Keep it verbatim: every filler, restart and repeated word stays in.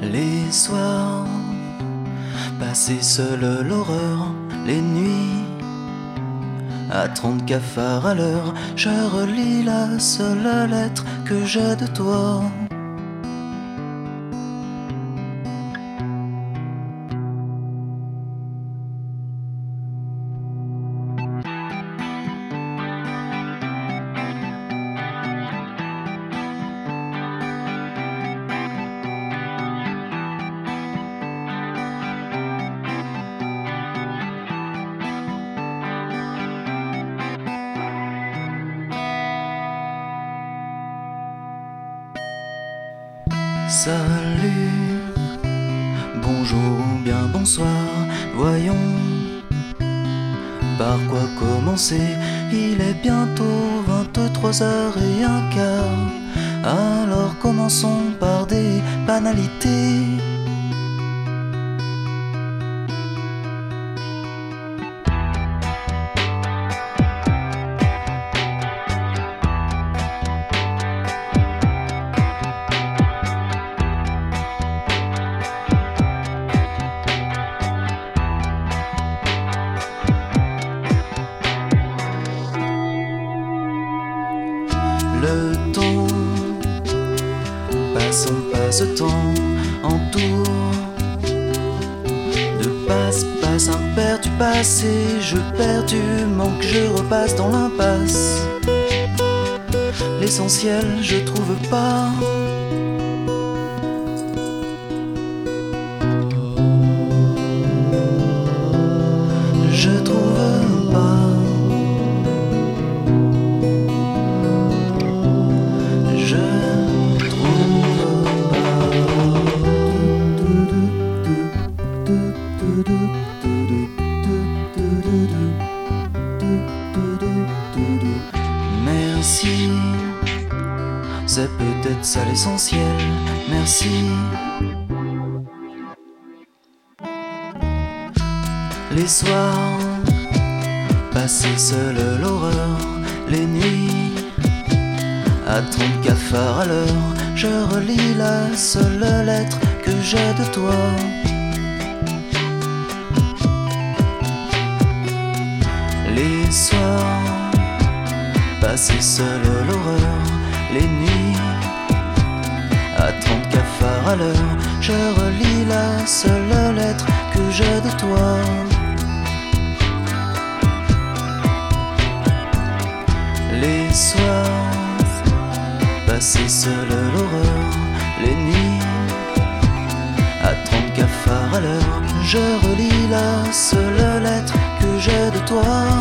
Les soirs, passer seul l'horreur, les nuits, à trente cafards à l'heure, je relis la seule lettre que j'ai de toi. Salut, bonjour ou bien bonsoir, voyons par quoi commencer. Il est bientôt vingt-trois heures et un quart, alors commençons par des banalités. Le temps passe en passe temps en tour de passe passe impair du passé. Je perds du manque, je repasse dans l'impasse. L'essentiel je trouve pas. Je trouve pas. Merci, c'est peut-être ça l'essentiel. Merci. Les soirs, passer seul l'horreur, les nuits, à trente cafards à l'heure, je relis la seule lettre que j'ai de toi. Les soirs, passer seul l'horreur, les nuits, à trente cafards à l'heure, je relis la seule lettre que j'ai de toi. Les soirs, passer seul l'horreur, les nuits, à trente cafards à l'heure, je relis la seule lettre que j'ai de toi.